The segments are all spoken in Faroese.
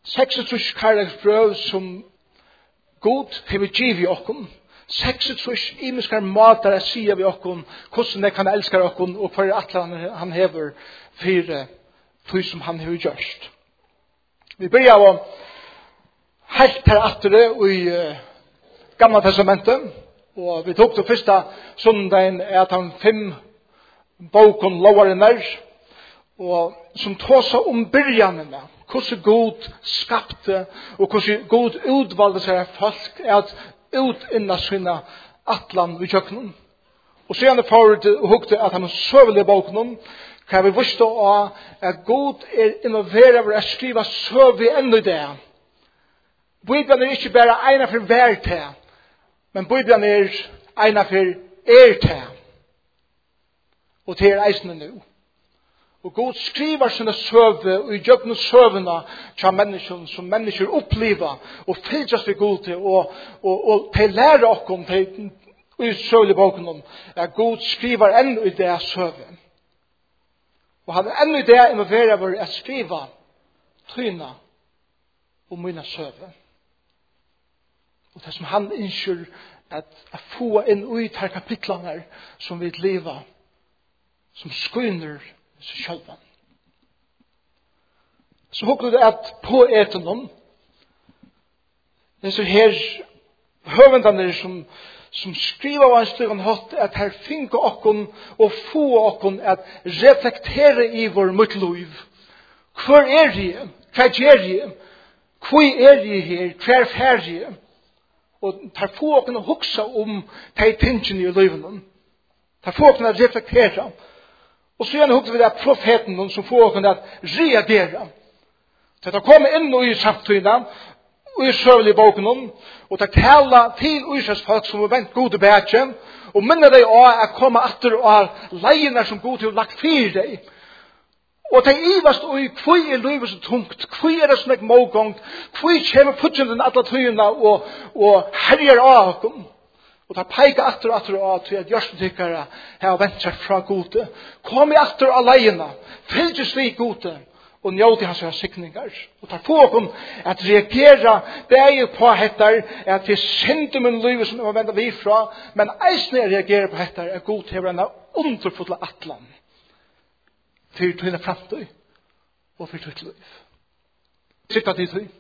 36 kærleiksbrøv som God hever givet okkom. 36 imiskar matar a sia vi okkom, hvordan det kan elskar okkom, og hver atlan han hever fyrir tog som han hever gjørst. Vi byrja av helt her atter i Gamla testamentet, og vi tok det første sondagen at han 5 boken lovarinnar, og som tåsa byrjanene, hvordan God skapte, og hvordan God utvalgte seg folk at ut inna sina atlan vi kjøkkenen. Og så gjerne forut og hukte at han søvelige boken, kan vi visste av at God involverer for å skrive søv i enda det. Bibelen ikke bare ena for hver til, men Bibelen ena for til. Og til eisene nå. Og God skriver sine søve og i djøkken søvene til mennesker som mennesker opplever og fyldes ved God til og til lære oss til i søvlige boken at God skriver enda i det søve. Og han enda i det involverer for å skrive tryna og mine søve. Og det som han ønsker at få inn i de kapitlene som vi lever som skyner så själva. Så hoppas det att poeten det är så här hövendarna som skriver av en stycken hatt att här finka okon och få okon att reflektera i vår mittliv. Kvar är det? Tragedi. Kvar är det här? Kvar färdig? Och tar få okon att huxa de tingen i livet. Tar få okon att reflektera. Og så gjerne hukte vi det profeten som får oss at reagere. Så det kommer inn i samtiden, og i søvlig boken, og det taler til Israels folk som er vent gode bætjen, og minner deg av å komme etter og leiene som God har lagt fyr deg. Og det ivast og hva livet så tungt, hva det som målgång, hva kommer puttjenden alle tøyene og herjer av oss. Og ta peika atter og atter og til at gjørstentykkere har vendt seg fra gode. Kom i atter alene, fylgjes vi gode, og njød i hans sikninger. Og ta på oss at reagera begge på hettar, at vi synder min liv som vi vender vi fra, men eisne reagerer på hettar, at god hever en underfulle atlan til tøyne framtøy og for tøyt liv. Sitta til tøy.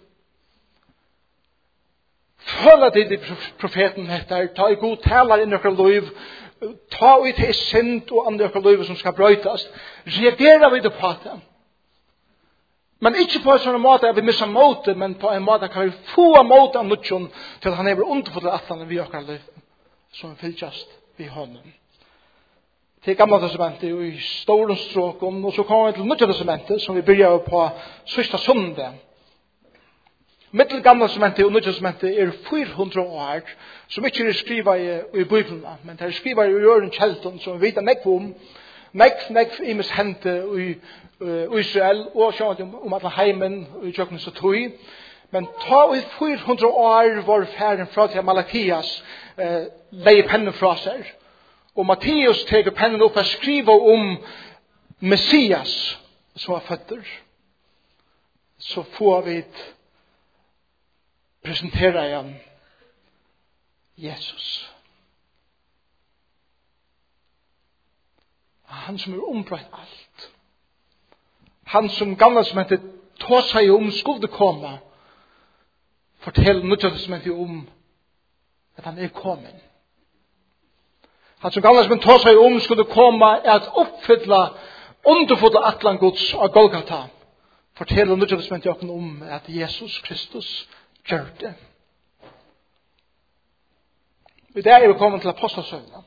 Føla til profeten heter, ta i god talar inn i okra liv, ta i til synd og andre okra liv som skal brøytas, reagera vi det på det. Men ikke på en sånn måte at vi missa måte, men på en måte kan vi få måte av nødjon til han er underfulle atlan vi okra liv, som fylgjast vi hånden. Til Gamla testamentet og i store stråken, og så kommer vi til Nya testamentet, som vi begynner på sista søndag. Mittel Gamla testamentet og Nya testamentet 400 år, som ikke skrivet i Bibelen, men det skrivet i Jørgen Kjelton, som vi vet nekv om. Nekv imes hente i Israel, og sjående om at heimen i Jøknes og Tøy. Men ta i 400 år var ferden fra til Malakias leie pennen fra seg. Og Matteus teker pennen opp og skriver om Messias som var føtter. Så får vi presentere igjen Jesus. Han som er ombrøtt alt. Han som gamla som heter ta seg om skulle komme, fortell Nya testamentet om at han er kommet. Han som gamla som ta seg om skulle komme at oppfylla underfulla atlan Guds av Golgata. Fortell Nya testamentet om at Jesus Kristus gjør det. I dag er vi kommet til apostelsøvnen,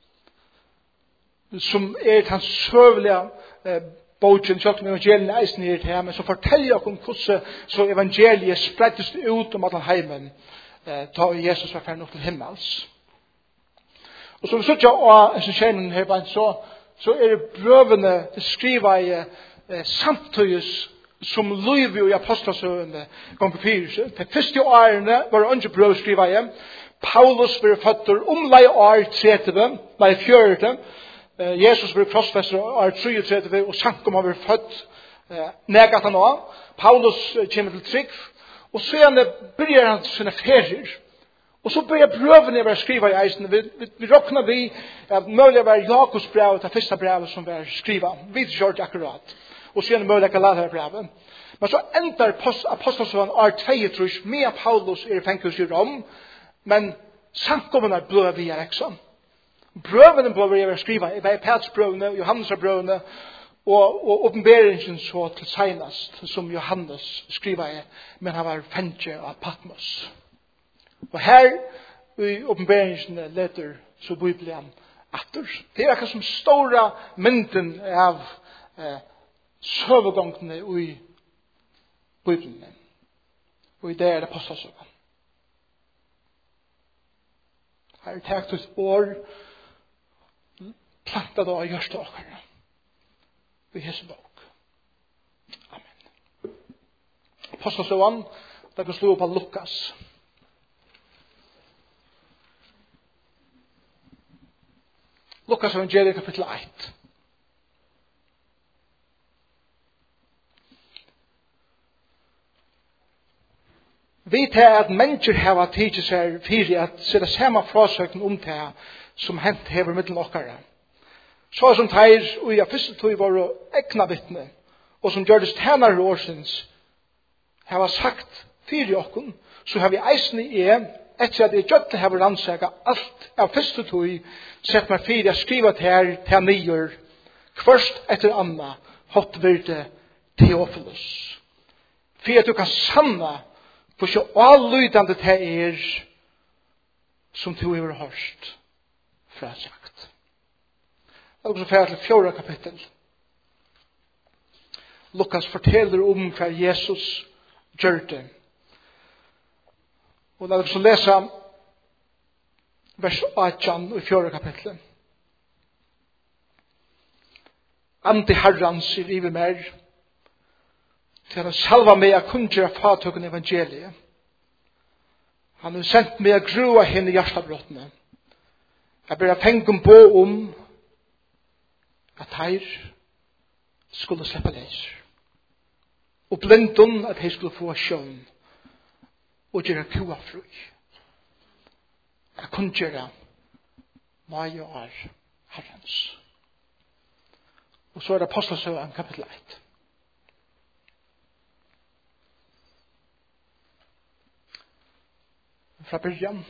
som hans søvelige bogen, sjøkken evangeliet eisen i det her, men så forteller jeg om hvordan så evangeliet sprettes ut om alle heimen, da Jesus var ferdig opp til himmels. Og som vi sier av skjenen her, så er det brøvene skriver i samtidig som Louis i apostelsøvende kom på 4. De første årene var det andre brøv skriver i. Paulus ble føtter omlai år 30, nei 40. Jesus ble krossfester år 33, og Sankum har vært født negat han av. Paulus kommer til trygg. Og så börjar han sina ferier. Og så börjar brøvene være skriva i eisen. Vi råkner vi at mulig var Jakobs brev, det første brevet som var skriva. Vi gjør det akkurat. Og så mulig at Galater brevet. Men så endar apostelsøven år 22 med Paulus i fenghus i Rom. Men samkommende blod vi ikke. Brøvene blod vi skriva i Peters brøvene, Johannes brøvene, og åpenberingen så til senest som Johannes skriva i, men han var fengje av Patmos. Og her i åpenberingen leter så Bibelen atter. Det er akkurat som stora mynden av søvegångene i Bibelen. Og i det er det apostelsøven. Her er takt ut år plantet av gjørstakerne. Vi hese bok. Amen. Apostelsøven, det kan slå opp av Lukas. Lukas evangeliet kapittel 1. Vi tar at mennesker har tidsi seg fyrir at sida samme frasøkning om det som hent hever middelen okkara. Så som teir og i første tog var ekna vittne og som gjør det stenar årsins har sagt fyrir okkun så har vi eisen i etter at jeg gjøtte hever rannsaka alt av første tog sett meg fyrir å skriva til nyer først etter anna hot virde Theophilus. For at du kan sanna for så allydande det som du har hørt fra sagt. Det er også ferdig til 4. kapittel. Lukas forteller om hva Jesus gjør det. Og det er også lese vers 18 i 4. kapittel. Ante Herren sier i mer til han salva meg a kunngjera fatøkken evangeliet. Han har sendt meg a grua henne hjertabrottene. Jeg ber fengum på om at her skulle slippe leis. Og blindun at her skulle få sjøen og gjøre kua fru. Jeg kunngjera meg og Herrens. Og så er det Apostelsøven kapittel 1. Fra början.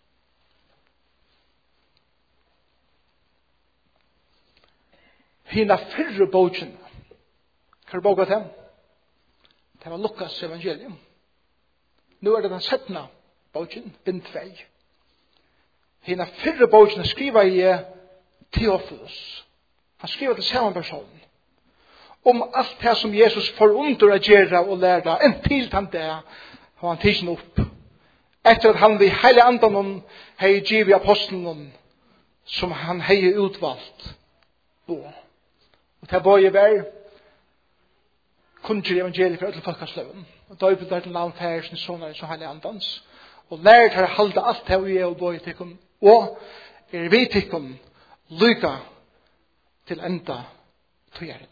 Hina fyrre bogen. Hva boga dem? Det var Lukas evangelium. Nu er det den 17. bogen, bind 2. Hina fyrre bogen skriva i Theophilus. Han skriva til samme person. Om alt det som Jesus får under å gjøre og lære, en til han det, har han tidsen opp. Etter at han ved hele andan hei givet apostelen som han hei utvalgt på. Og til bøye vær kunngjør evangeliet for alle folkesløven. Og da er det til navn færsen sånne som hele andans. Og lærer til å halde alt det vi er og bøye til og er vi til lykke til enda togjerene.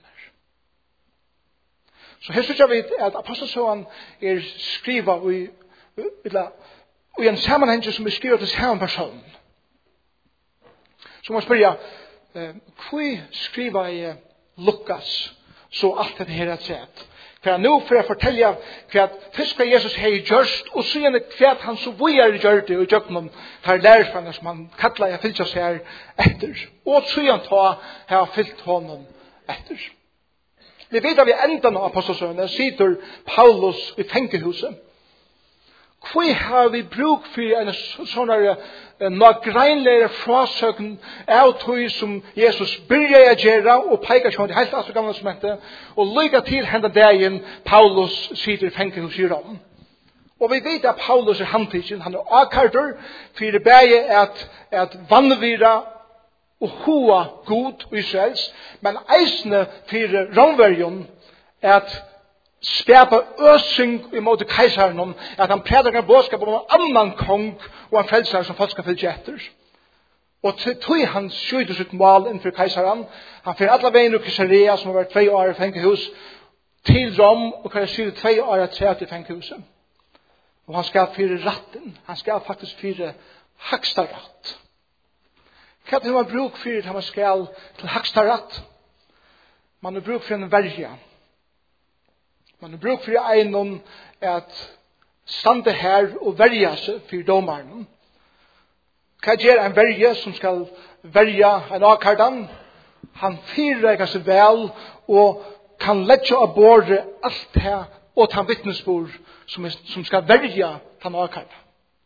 Så her synes vi at apostelsøven er skriva i en sammenheng som er skrivet til samme person. Så må jeg spørre, hva skriver i Lukas så alt dette her er sett? For nå for å fortelle hva først hva Jesus har gjort, og så gjerne hva han så vi har gjort det, og gjort noen her lærerfangene som han kattler jeg fyllt seg her etter. Og så gjerne har fyllt honom etter. Vi vet at vi enda av apostelsøvene sitter Paulus i fengehuset. Hva har vi bruk for en sånn nagreinlære frasøken av tog som Jesus byrja å gjøre og peker seg til helt gamle som hette og lykke til henne dagen Paulus sitter i fengehuset i Rom. Og vi vet at Paulus er handtidsen, han er akkarter for det at vannvira og hoa god og Israels, men eisne for romverjon at skapa øsing imot keisaren at han predikar bådskap om en annan kong og en frelsar som folk skal fylgje etter. Og tog han skjøyde sitt mål innfor keisaren. Han fyrir alla veien ur Caesarea som har vært 2 år i fengehus til Rom og kan syre 2 år 30 i fenghuset. Og han skal fyre ratten. Han skal faktisk fyre haksta ratt. Hva er man bruk for når man skal til haksta ratt? Man har bruk for en verja. Man har bruk for en at stande her og verja seg for domaren. Hva gjør en verja som skal verja en avkardan? Han fyrreger seg vel og kan letja av båre alt det og ta vittnesbord som skal verja den avkardan.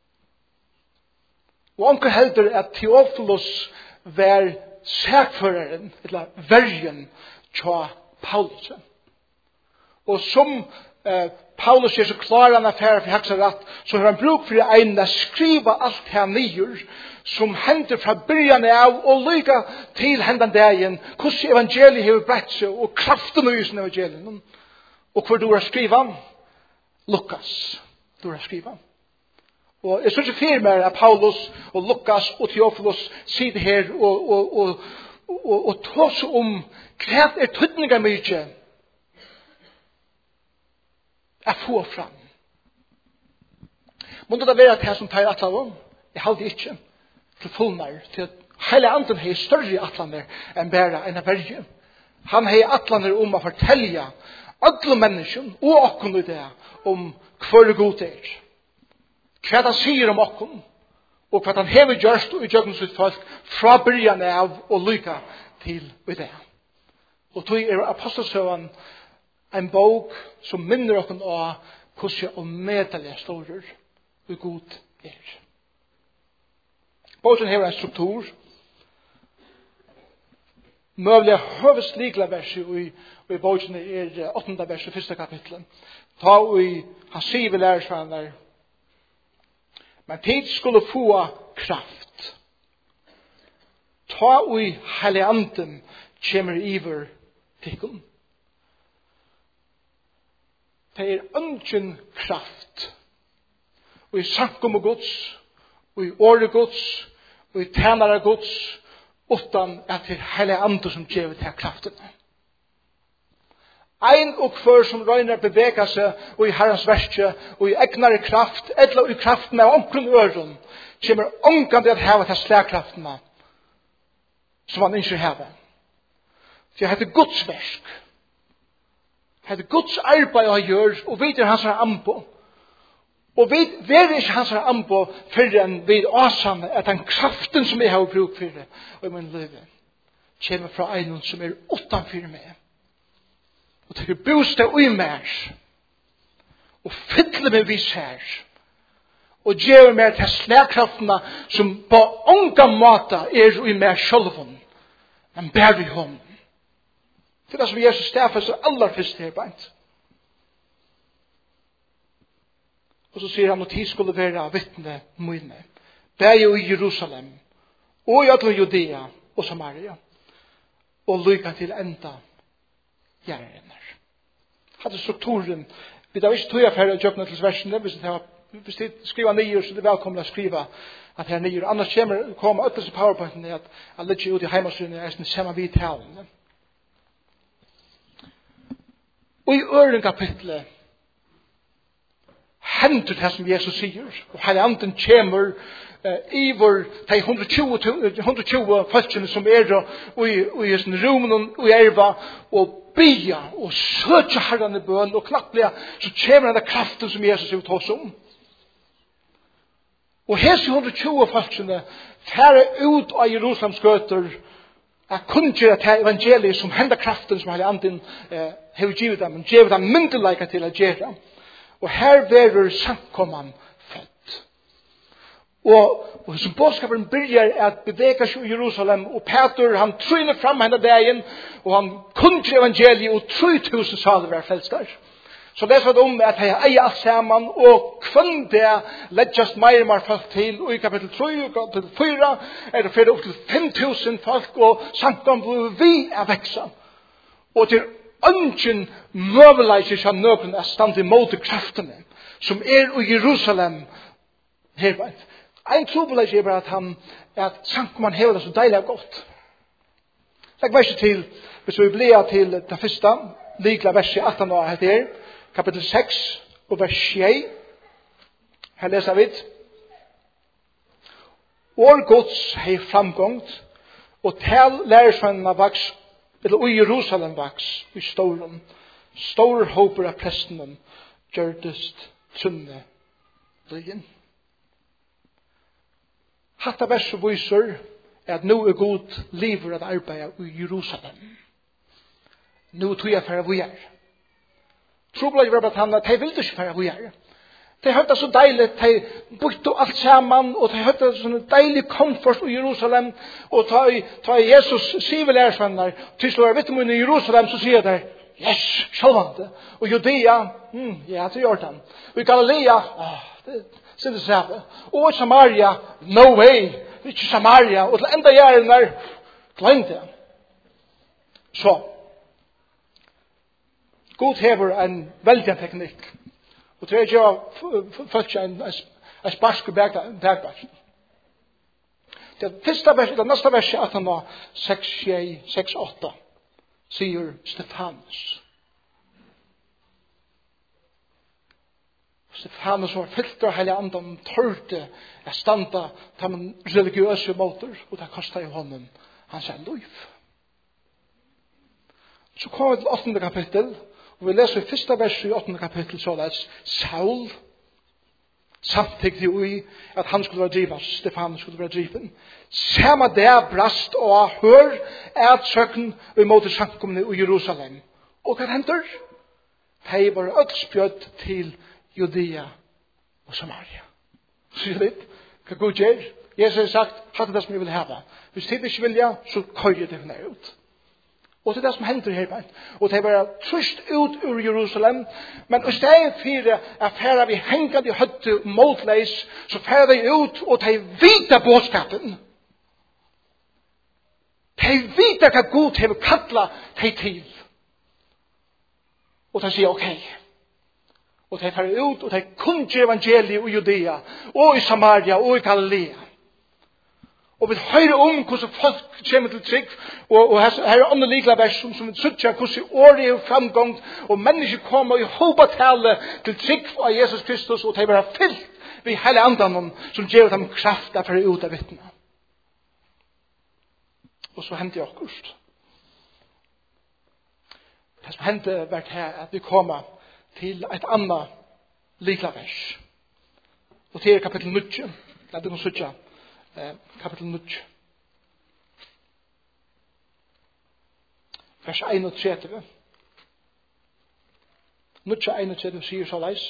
Og onker heldur at Theophilus var sækføreren, eller verjen, tja Paulus. Og som Paulus gjør så klar han affære for haksarat, så har han bruk for en å skriva alt her nyer, som hender fra byrjan av, og lyka til hendan dagen, hvordan evangeliet har brett seg, og kraften av jusen evangeliet. Og hvor du har skriva? Lukas. Du har skriva. Og jeg synes ikke fyrir meg at Paulus og Lukas og Theophilus sitter her og tar seg om hva er tydninga mykje er få fram. Må det være at jeg som tar atlaven? Jeg halde ikke til fullnær til at hele anden har større atlaner enn bare en av verje. Han har atlaner om å fortelle alle mennesker og okken i det om hva god er. Hva han sier om okken, og hva han hever gjørst og utgjøkken sitt folk fra byrjan av og lyka til i det. Og tog er apostelsøven en bok som minner okken av hvordan og medalje storer og god er. Boken hever en struktur, møvlig høvest likla verset og i boken er 8. verset, 1. kapitlet. Ta og han sier ved lærersvannet men tid skulle få kraft. Ta og i heilig anden kommer iver tikkum. Det er ungen kraft. Og i sankum og gods, og i åre gods, og i tænare gods, utan at det er heilig anden som gjør til kraften. Ein og hver som røyner bevega seg og i herrens verste og i egnare kraft eller i kraften av omkring øren kommer omkring til å heve til slagkraftene som han ikke hever. For jeg heter Guds versk. Jeg heter Guds arbeid å gjøre og vet hans er anpå. Og vet ikke hans er anpå for enn vid åsane at den kraften som jeg har bruk for det og i min liv kommer fra en som er utenfor meg. Og til bostad og i mer. Og fylle meg vis her. Og gjøre meg til slagkraftene som på unga måte er i mer sjølven. Men bær i hånden. Det er det som Jesus staffer så aller først her beint. Og så sier han at de skulle være vittne mine. Bær jo i Jerusalem. Og i alle Judea og Samaria. Og lykke til enda gjerne. Hadde strukturen, vi har ikke tog affære og kjøpne til versene, hvis de skriver nye, så det er velkommen å skrive at her nye. Annars kommer ut disse powerpointene at jeg ligger ut i heimasynene, jeg ser man vidt talene. Og i øren kapitlet hender det som Jesus sier, og hele anden kommer i vår de 120 folkene som er og i rommen og i erva og bia og søtja herren i bøn og knapplega så kommer denne kraften som Jesus vil ta oss om. Og hese 120 folkene fære ut av Jerusalems gøter er kunngjøre til evangeliet som hender kraften som hele anden har givet dem, men givet dem myndelaika til å gjøre. Og her verer samkomman født. Og som bådskapen byrjar at bevega seg i Jerusalem, og Peter, han tryner fram henne dagen, og han kunngjør evangeliet, og 3000 saler var felskar. Så leser det om at jeg eier alt sammen, og kvann det leggest mer og mer folk til, og i kapittel 3 og kapittel 4 er det fyrir opp til 5000 folk, og samkomman blir vi er veksa. Og til ønsken møveleiser som nøkken er stand imot kraftene, som er i Jerusalem herbeid. En trobeleis er bare at samkomman hever det så deilig og godt. Legg meg ikke til, hvis vi blir til det første, likla verset 18 år her, kapitel 6 og vers 6. Her leser vi. År Guds hei framgångt, og tal lærersvennene vaks, eller i Jerusalem vaks, i storen. Stor håper av prestenen gjørdest trunne løyen. Hatta verset viser at nå er god liver at arbeide i Jerusalem. Nå tog jeg for å gjøre. Trobladje var at de ville ikke for å gjøre. De hørte så deilig, de bytte alt sammen, og de hørte sånn deilig komfort i Jerusalem, og ta Jesus sier lærersvenner, til slår jeg vidt om i Jerusalem, så sier de, yes, sjølvande. Og Judea, ja, det gjør den. Og i Galilea, det synes jeg sæve. Og i Samaria, no way, ikke Samaria, og til enda gjerne der, glem det. Så, God hever en veldig teknikk. Og til jeg gjør folk en sparsk bergbæk. Det første verset, det neste verset, at han var 6-8, sier Stefanus. Stefanus var fyllt av hele andan, tørte å standa til en religiøse måter, og det kostet i hånden hans liv. Så kommer vi til 8. kapittel, og vi leser i første verset i 8. kapittel, så det Saul, samtidig i at han skulle være drivet, Stefanus skulle være driven. Samme der brast og hør at søkken i måte samkomne i Jerusalem. Og hva hender? De var ødspjøtt til Judea og Samaria. Så det hva Gud gjør? Jesus har sagt, hatt det som jeg vil hava. Hvis de ikke vilja, så køyer det ned ut. Og det er det som hender her. Og de var trøst ut ur Jerusalem, men i stedet for at færa vi henget i høtte motleis, så færa de ut, og de vita bådskapen. De vita hva Gud har kallet de til. Og de sier, ok. Og de færa ut, og de kunne evangeliet i Judea, og i Samaria, og i Galilea. Og vi hører om hvordan folk kommer til trygg, og her er andre likla vers som vi sutja hvordan året er framgångt, og mennesker kommer i hobatale til trygg av Jesus Kristus, og de var fyllt ved hele andan som gjør dem kraft for å ut av vittne. Og så hendte jeg akkurat. Det som hendte var her at vi kommer til et annet likla vers. Og til kapittel 9, det er sutja. Kapitel 9. Vers 31. 9:31 sier så leis.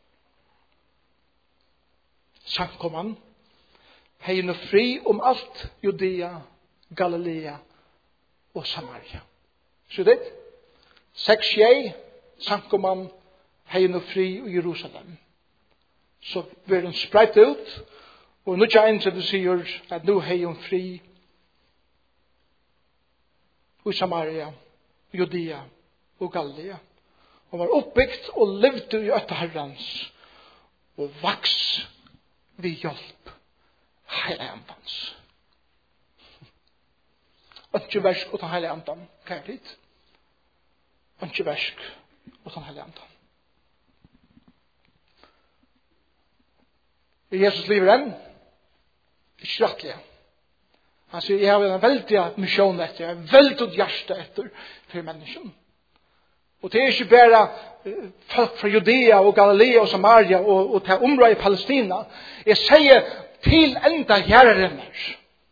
Samkomman. Heien og fri om alt Judea, Galilea og Samaria. Så det? 6:1. Samkomman. Heien og fri i Jerusalem. Så blir den spreit ut. Og nå kjenner jeg det sier at nå har hun fri i Samaria, Judea og Galilea. Hun var oppbyggt og levde i øtta herrens og vaks ved hjelp hele andans. Ikke versk utan hele andan, kærlighet. Ikke versk utan hele andan. Jesus lever enn. Ikke rettelig. Han sier, jeg har en veldig mission etter, en veldig hjerte etter for mennesken. Og det er ikke bare folk fra Judea og Galilea og Samaria og til området i Palestina. Jeg sier til enda gjerrenner.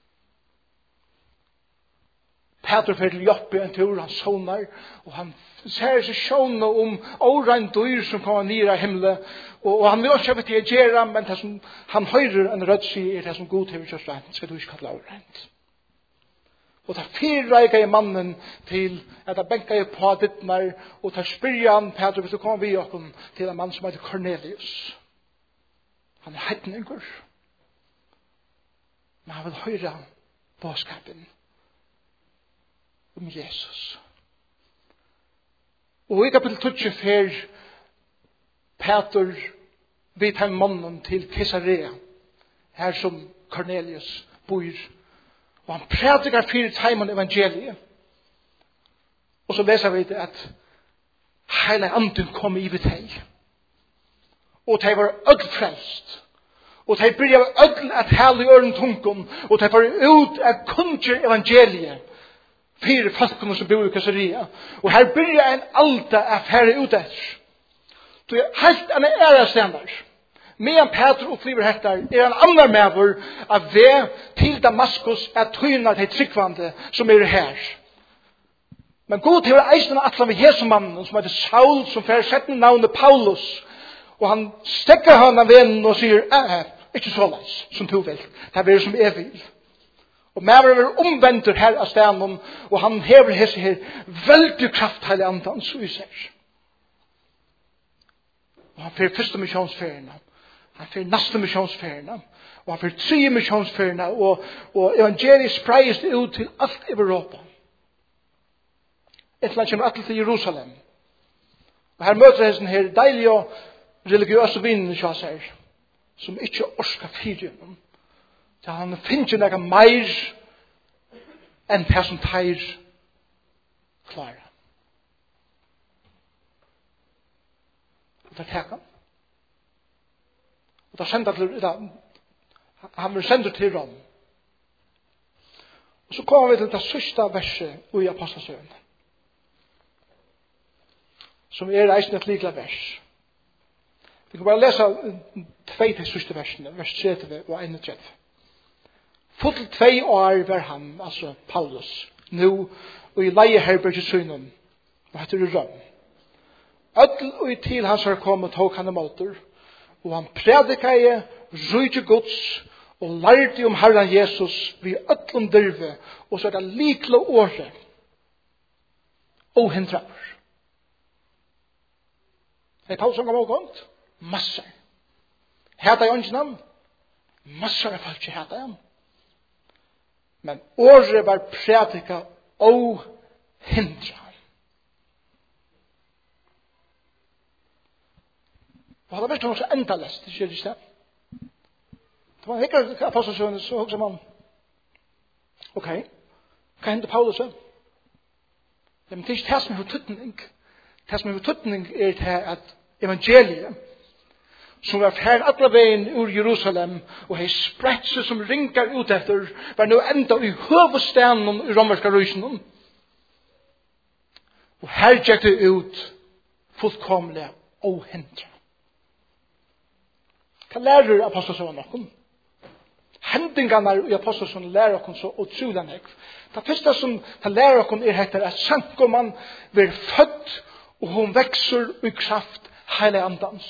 Peter fyrir til Joppe en tur, han sonar, og han ser seg sjåne om åren dyr som kommer ned av himmelen, og han vil ikke vite gjøre, men det som han hører en rødt sier, er det som god til kjøst rent, skal du ikke kalle årent. Og det fyrreiker i mannen til at jeg benker på dittner, og det spyrer han, Peter, hvis du kommer vi opp til en mann som heter Cornelius. Han er heitninger. Men han vil høre bådskapen om Jesus. Og i kapittel 20 fer Peter vid han mannen til Caesarea, her som Cornelius bor, og han prædikar fyrir teimen evangeliet. Og så leser vi det at Heile anden kom i vid hei. Og de var ødel frelst. Og de byrja ødel at helle i øren tunken. Og de var ut at kunnjer evangeliet. Fire folkene som bor i Caesarea. Og her byrja en alda at fære ut etter. Du er helt en æra stender. Medan Peter opplever hettar, en annar medvur av ved til Damaskus at tryna til tryggvande som her. Men God har eisen atlan ved Jesu mannen som heter Saul, som færer setten navnet Paulus. Og han stekker han av vennen og sier, ikke så leis som du vil. Det er som jeg vil. Og medvur er omvendt her av stenen, og han hever hese her veldig kraft heilig andans og i seg. Og han fyrir første misjonsferien. Han fyrir neste misjonsferien. Og han fyrir tredje misjonsferien. Og evangeliet spreies det ut til alt Europa. Et land kommer alt til Jerusalem. Og her møter hesten her deilige og religiøse vinnene kjøs her. Som ikke orsker fyrir gjennom. Så han finner ikke noe mer enn det som teir klare. Og det er og da sender han vil sende til Rom. Og så kommer vi til det sørste verset i Apostelsøen. Som reisende et likla vers. Vi kan bare lese 2 til sørste versene, vers 30 og 31. Fullt 2 år var han, altså Paulus, nu og i leie herberget sønnen, og heter det Rom. Ødel og i til hans har kommet tok han imot der, og han predikaie, rydde Guds, og lærte om Herren Jesus vi ødlom dyrve, og så er det likle året, og hindra. Hei Paulus som kom og gongt? Massar. Heta jeg ikke navn? Massar er folk ikke heta jeg. Men året var predika og hindra. Og han har vært noe enda lest, det skjer ikke det. Da man hikker apostelsøene, så hokser man, ok, hva hender Paulus? Ja, men det er ikke det som er fortøtning. Det som er fortøtning er det at evangeliet, som var ferd alle veien ur Jerusalem, og hei spredt seg som ringer ut etter, var nå enda i hovedstenen i romerska rysen. Og her gikk det ut fullkomlig og hindra. Hva lærer apostelsøen okkur? Hendingarna i apostelsøen lærer okkur så utrolig nek. Det første som han lærer okkur er heter at sankoman blir født og hun vekser i kraft heile andans.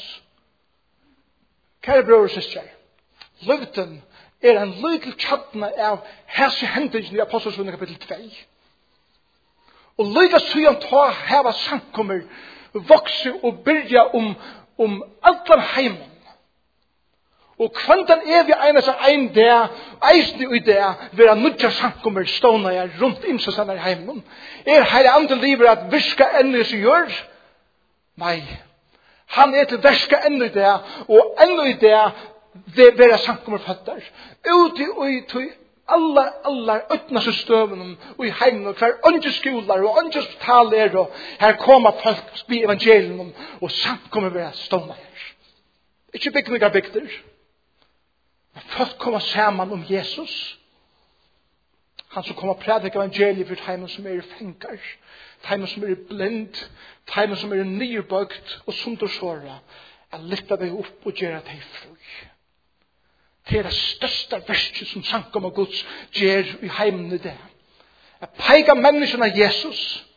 Kære brød og søster, løvden er en lydel tjattene av hese hendingen i apostelsøen kapittel 2. Og lyga søyan ta heva sankommer vokse og byrja om allan heimen. Og kvantan er vi eina seg ein der, eisni ui der, vera nudja sankommer ståna jeg rundt imsasannar i heimen. Er heile andre liver at virka enn som gjør? Nei. Han er til virka enn i der, og enn i der, vera sankommer fattar. Uti ui tui allar ötnaste støvnen og i heimen og hver andre skolar og andre hospitaler og her kommer folk i evangelien og samt kommer vi å stående her. Ikke bygninger bygder. Men folk kommer sammen om Jesus. Han som kommer prædike evangeliet for heimen som er fengar, heimen som er blind, heimen som er nybøgt og sunt og såra. Jeg lytter deg opp og gjør deg fri. Det er det største verset som sankom av Guds gjør i heimen i det. Jeg peker menneskene av Jesus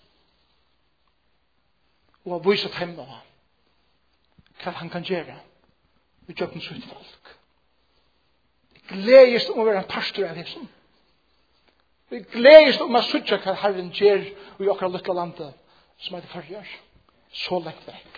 og har viset dem nå hva han kan gjøre i jøkkens utvalg. Jeg gledes om å være en pastor av Jesus. Jeg gledes om å sutja hva Herren gjør i okra lykke landet som er det forrige. Så lengt vekk.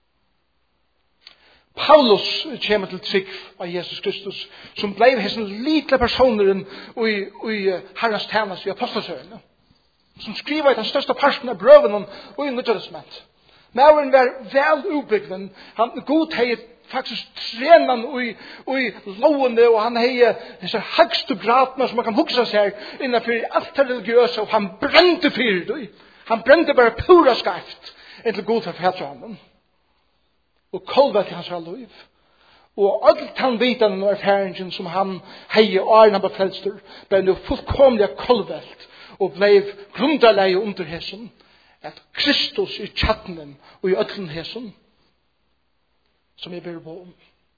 Paulus kommer til trygg av Jesus Kristus, som ble hessen lille personeren i Herrens tjeneste i apostelsøyene, som skriver i den største parten av brøven og i Nyttestamentet. Men var vel utbyggven, han god hei faktisk trenan i lovene, og han hei disse høgste gradene som man kan hugsa seg innenfor alt det religiøse, og han brente fyrir det. Han brente bare pura skarft. inntil god for fætra han. Og kolva til hans liv. Og alt han vitan og erfaringen som han hei og arna på frelstur, ble nu fullkomlig kolvelt og ble grundarleie under hesson, at Kristus i tjattenen og i ötlen hesson, som jeg ber på om.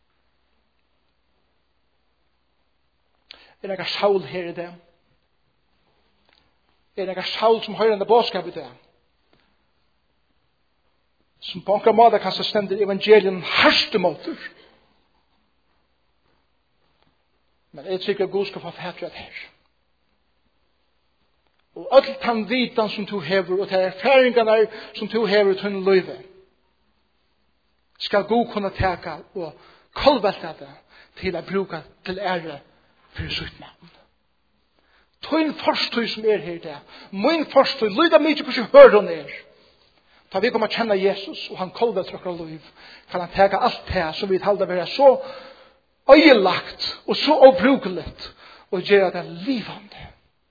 Nega Saul her i det. Nega Saul som hører en bådskap i det. Som på enkla måte kan stende evangelien harste måter. Men jeg tykker at Gud skal få fætre det her. Og alt han vitan som du hever, og til erfaringene som du hever til en løyve, skal Gud kunne teka og kolvelte det til å bruke til ære for sitt navn. Tøyn forstøy som her i det. Min forstøy, lyda mykje hvordan jeg hører hun Da vi kommer å kjenne Jesus, og han kolvelte okkar liv, kan han teka alt det som vi talde være så øyelagt og så obrukelig og gjøre det livande.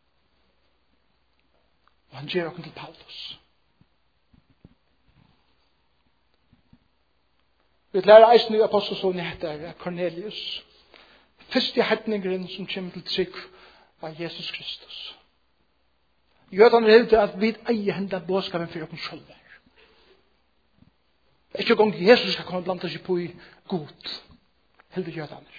Og han gjør oss til Paulus. Vi lærer eisen i apostelsån heter Cornelius. Første hetningeren som kommer til trygg var Jesus Kristus. Jødene hevde at vi eier henne bådskapen for oss selv. Ikke gang Jesus skal komme blanda seg på i god. Hilde jødene.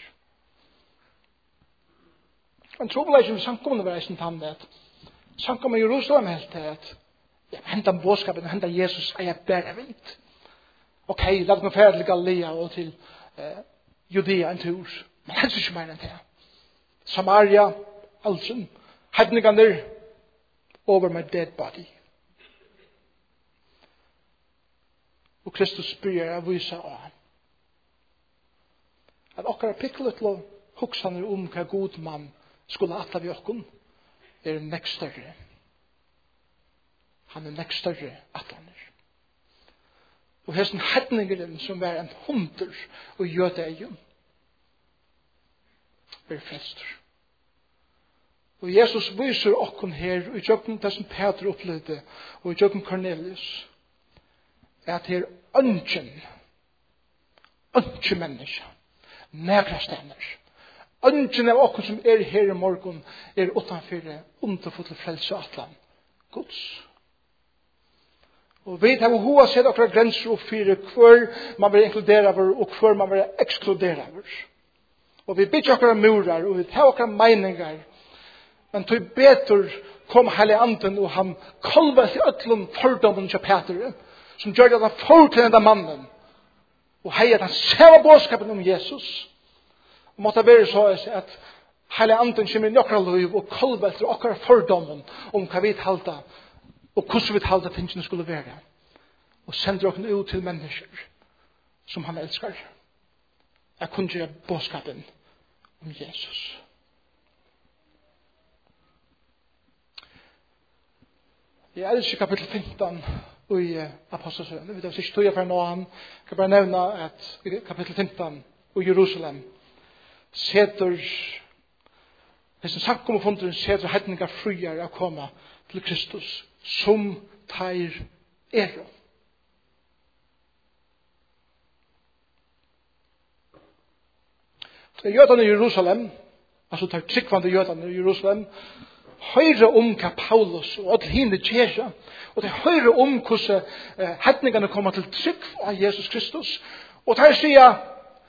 En trobelegging vi sankomne var eisen tannet. Sankomne i Jerusalem helt til at henta bådskapen og henta Jesus er jeg bare vidt. Ok, la meg fære til Galilea og til Judea en tur. Men helst ikke mer enn det. Samaria, Alsen, hedningene over my dead body. Og Kristus byrjar å vise av han. At okkar pikklet til å huksa om hva god mann skulle atle vi okkon nekst større. Han nekst større atlaner. Og hesten hedningeren som var en hunter og gjøte egen er frelster. Og Jesus viser okkon her og i jøkken det som Peter opplevde og i jøkken Cornelius at her ønsken menneske nekra stener ønsken av okkon som er her i morgen er utanfor underfulle frelse og atlan Guds. Og vi har hoa sett okra grenser opp for hver man vil inkludere og hver man vil ekskludere og vi bytter okra murar og vi tar okra meningar men tog betur kom Heilig Anden og han kolva til ötlun fordommen til Peter som gjør at han får til denne mannen og hei at han ser bådskapen om Jesus og måtte være så at Heilig Anden kommer inn i okra liv og kolva til okra fordommen om hva vi talta og hvordan vi talta tingene skulle være og sender okra ut til mennesker som han elskar jeg kunne gjøre bådskapen om Jesus. Jeg elsker kapittel 15 i Apostelsøen. Vi tar ikke tog for noe han. Jeg kan bare nevne at i kapittel 15 i Jerusalem seter hvis en sak kommer funnet seter hedninga frier å komme til Kristus som teir er. Så jødene i Jerusalem altså tar tryggvande jødene i Jerusalem høyre om hva Paulus og alle hine gjør og det høyre om hvordan hedningene kommer til trygg av Jesus Kristus og der sier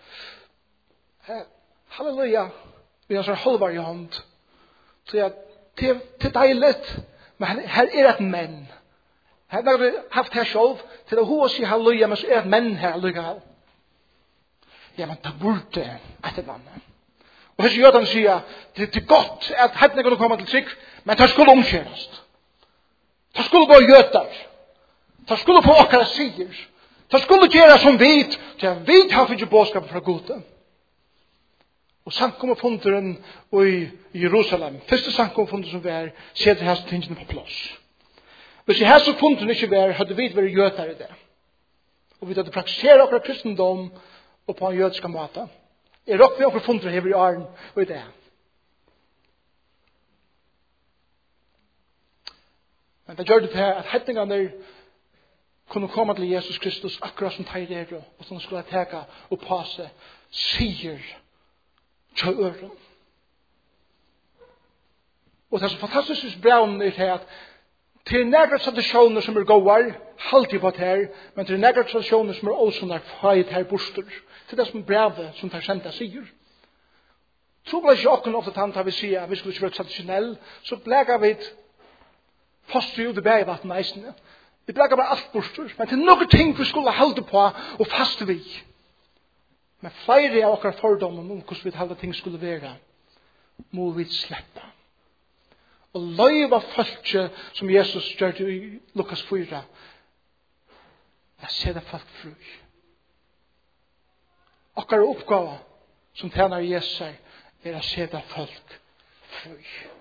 halleluja vi har sånn halvar i hånd så til deilig men her er et menn her har vi haft her selv til å ho og si halleluja men så er et menn her halleluja ja men det burde etter landet og hvis jødene sier det er godt at hedningene kommer til trygg men det skulle omkjørast det skulle gå jøter det skulle få okkara sier det skulle gjøre som vit til at vi har fikk bådskapet fra Gode og samkomfunnderen i Jerusalem første samkomfunnderen som var setter hans tingene på plass hvis jeg hans funderen ikke var hadde vi vært jøter i det og vi hadde praktisert okkara kristendom og på en jødiska måte jeg råk vi okkara funderen hever i åren og i det men det gjør det til at hedningene kunne komme til Jesus Kristus akkurat som teir og som skulle teka og på seg sier til øren. Og det er så fantastisk brevn i det at til nægra tradisjoner som gåar, halvtid på det her, men til nægra tradisjoner som åsunar feit her bostur. Til det som brevet som tar senda sier. Tror ble ikke åkken ofte tant har vi sier at vi skulle ikke være tradisjonell, så blega vi fastri ut i bergvatten eisene. Vi blega bare alt bostur, men til noen ting vi skulle halde på og faste vi. Men flere av okkar fordommer om hvordan vi halde ting skulle være, må vi sleppa. Og løyva folket som Jesus gjør i Lukas 4. Jeg ser det folk fru. Okkar oppgave som tjener Jesus å se det folk fru.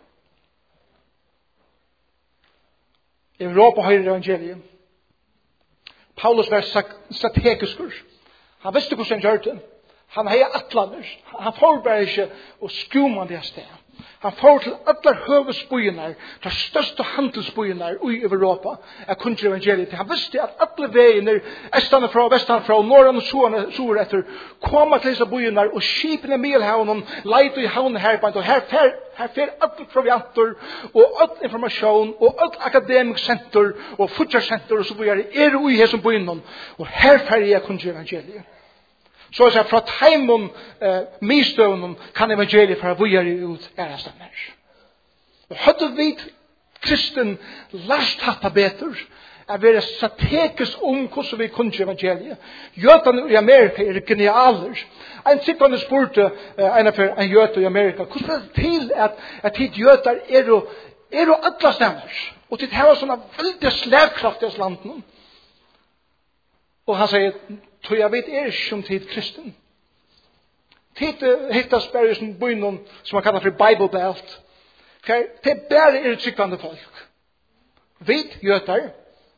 Europa høyre evangeliet. Paulus var strategiskur. Han visste hvordan han gjør det. Han har atlaner. Han får bare ikke å skuma det sted. Han får til alle høvesbøyene, de største handelsbøyene i Europa, kunne evangeliet. Han visste at alle veiene, estene fra, vestene fra, norren og soren etter, kommer til disse bøyene, og skipene i Middelhavnen, leiter i havnen her, og her fer alle provianter, og all informasjon, og all akademisk senter, og futsarsenter, og så bøyer i hesen bøyene, og her fer jeg kunne evangeliet. Så jeg fra teimon mistøvnen kan evangeliet fra vujere ut ærestemmer. Og hadde vi kristen last hatta betur at være strategisk hvordan vi kunne evangeliet. Jøtene i Amerika genialer. En sikkerne spurte en jøte i Amerika, hvordan er det til at tid jøter jo alle stemmer? Og til det her sånne veldig slagkraftige landen. Og han sier, tror jeg vet som tid kristen. Tid hittas bare som bøynen som man kallar for Bible Belt. Det bare tryggvande folk. Vet jøtar.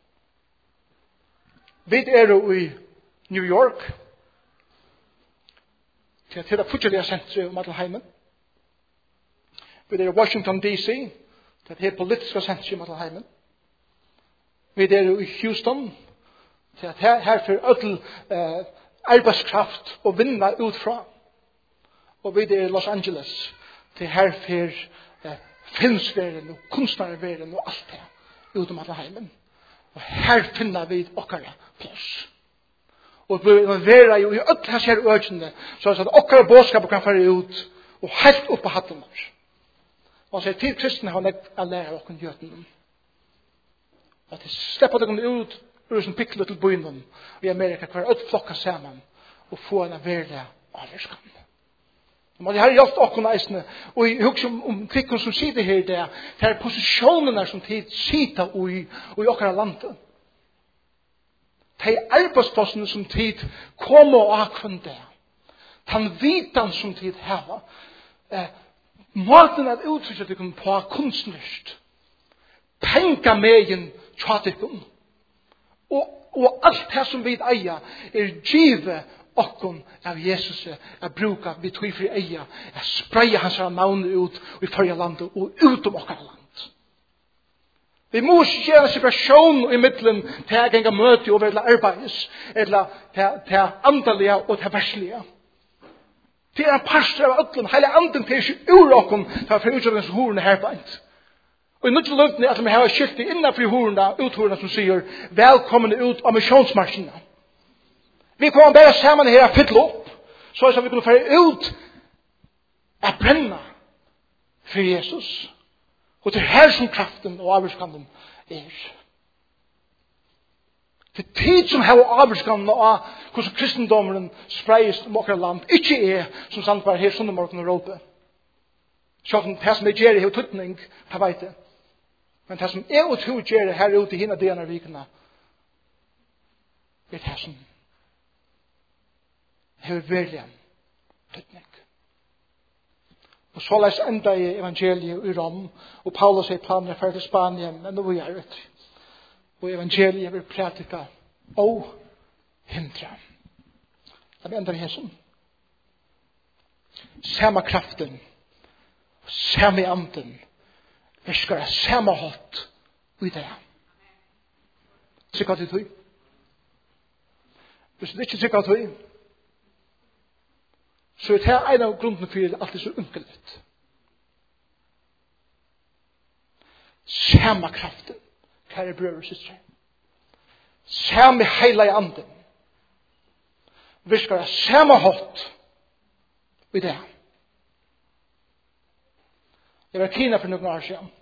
Vet i New York. Til det futtelige sentret om alle heimen. Vi i Washington D.C. Til det politiske sentret om alle heimen. Vi i Houston. Til at her for ødel arbeidskraft og vinna ut fra. Og vi i Los Angeles. Til her for filmsfæren og kunstnerveren og alt det. Utom alle heimen. Og her finner vi okkara plass. Og vi vera jo i ødel her økene. Så at okkara bådskap kan fære ut og helt opp på hatten. Og så til kristne har jeg lærer okken gjøten. At det slipper dere ut ur som pikkler til bøynen i Amerika hver ødt flokka sammen og få en verdig avgjørskan. Men det har gjort okken eisene og jeg husker om krikken som sitter her det er posisjonene som tid sitter i okkara landet. Det er arbeidsplassene som tid kommer og akkurat det. Den vitan som tid heva. Måten at uttrykke det på kunstnerst. Penka megen tjatikken. Og alt det som vi eier givet okkon av Jesus bruka vi tog fri eier spreie hans navn ut i forrige landet og utom okkara land. Vi må ikke gjøre separasjon i middelen til å gjenge møte over til arbeids eller til andalige og til verslige. Det en pastor av ödlen, hele anden til ikke ur okkon til å få utgjørende som horene herbeint. Og i nødvendig løgtene at vi har skiltet innenfor horene, uthorene som sier, velkommen ut av misjonsmarsjene. Vi kommer bare sammen her og fylle opp, så at vi kunne få ut av brenna for Jesus. Og til her som kraften og avgjørskanden Det tid som har avgjørskanden og hvordan kristendommen spreies om okkar land, ikke som sant var her sånne morgen og råpe. Så det som gjør det, har tøtning, jeg vet det. Men det som og to gjør det her ute i henne delen av vikene, det som har virkelig tøtning. Og så les enda i evangeliet i Rom, og Paulus sier planer for til Spanien, men nå er jeg ute. Og evangeliet vil prædika og hindra. Det er enda hesen. Samme kraften, samme anden, vi skal ha samme hatt i det. Så hva det tog? Hvis det ikke sikker at vi, så er det en av grunnene for alt det så unkelig. Samme kraften, kjære brødre og søstre. Samme heila i anden. Vi skal ha samme hatt i det. Jeg var i Kina for noen år siden.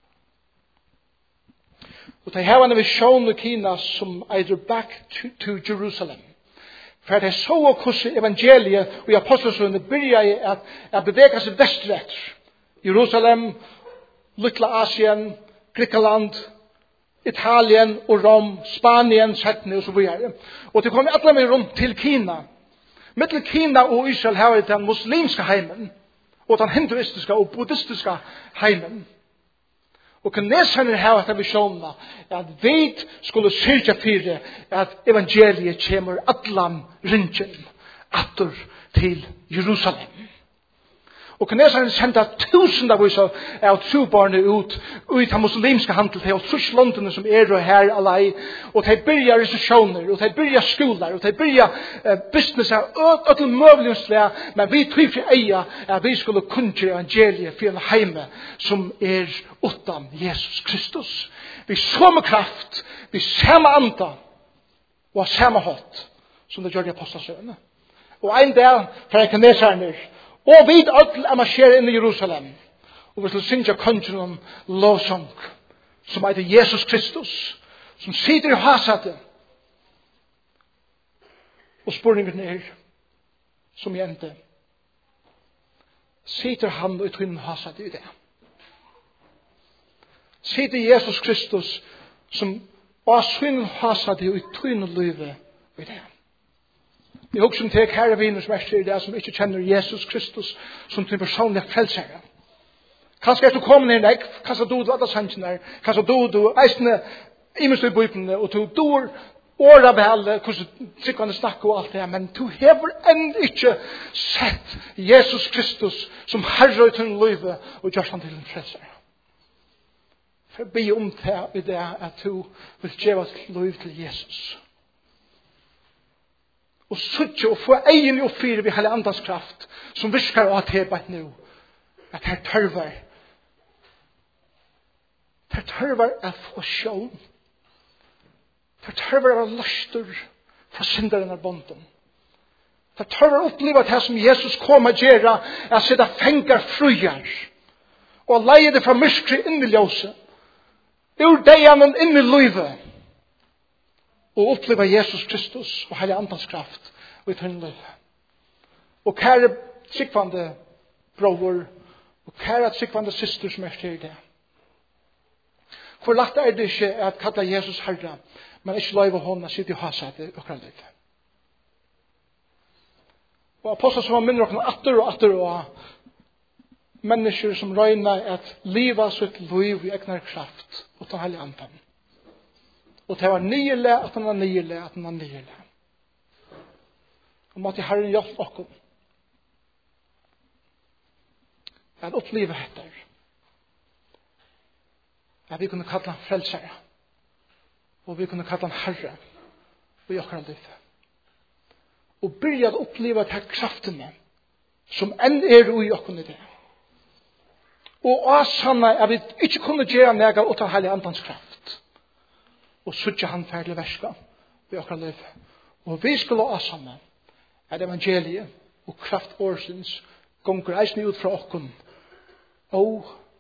Og det her var en visjon i Kina som eier back to Jerusalem. For det så hvordan evangeliet og i apostelsønene begynner at bevege seg vestrett. Jerusalem, Lilla Asien, Grekland, Italien og Rom, Spanien, Setne og så videre. Og det kom alle med rundt til Kina. Mittel Kina og Israel har den muslimske heimen, og den hinduistiske og buddhistiske heimen. Og kineserne har etter visjonene at vi skulle sørge for at evangeliet kommer atlan ringen atter til Jerusalem. Og kineserne sendte tusendavis av trobarne ut i de muslimske handel til truslandene som og her alai. Og de byrjar institusjoner, og de byrjar skoler, og de byrjar business av til møvlingslega, men vi tror for eia at vi skulle kunngjøre evangeliet for en heime som utan Jesus Kristus. Vi samme kraft, vi samme anda, og samme hatt som det gjør de apostelsøvende. Og en dag for kineserne og vi alle er marsjere inn i Jerusalem. Og vi skal synge kongen om lovsang, som heter Jesus Kristus, som sitter i hasatet. Og spørningen som jeg endte, sitter han i tvinnen hasatet i det? Sitter Jesus Kristus, som var tvinnen hasatet i tvinnen livet i det? Jeg husker til kære viner som i det som ikke kjenner Jesus Kristus som til personlige frelsere. Kanskje du kommer ned deg, kanskje du alle sangene, kanskje du eisende i minst i bøypene, og du året vel, hvordan tryggene snakker og alt det, men du hever enn ikke sett Jesus Kristus som herre i din liv og gjør han til en frelsere. For jeg ber om det i det at du vil gjøre ditt liv til Jesus. Og suttje og få egen oppfyrer ved hele andans kraft som visker av tilbake nå. At her tørver at få sjån. Her tørver at løster fra synderen av bonden. Her tørver å oppleve at det som Jesus kom å gjøre er å sette fenger fruer og leie det fra myskri inn i ljøse. Ur deianen inn i livet. Og oppleva Jesus Kristus og hele andans kraft og i tønnelig. Og kære sikvande bror og kære sikvande syster som til det. For lagt det ikke at kalla Jesus herre, men ikke løyve hånda sitte i hasatet og krallet. Og apostler som minner oss atter og mennesker som røyner at livet sitt liv i egnar kraft og ta hele andan. Og det var nyele, at han var nyele, at han var nyele. Og måtte Herren hjelpe okkom. At oppleve etter. At vi kunne kalla han frelsere. Og vi kunne kalla han herre. Og gjøre han liv. Og begynne at oppleve at her kraftene som enn i okkom i det. Og asanna at vi ikke kunne gjøre nega utan heilig andans kraft. Og suttje han ferdig verska ved okra liv. Og vi skulle ha sammen at evangeliet og kraftårsens gonger eisne ut fra okken og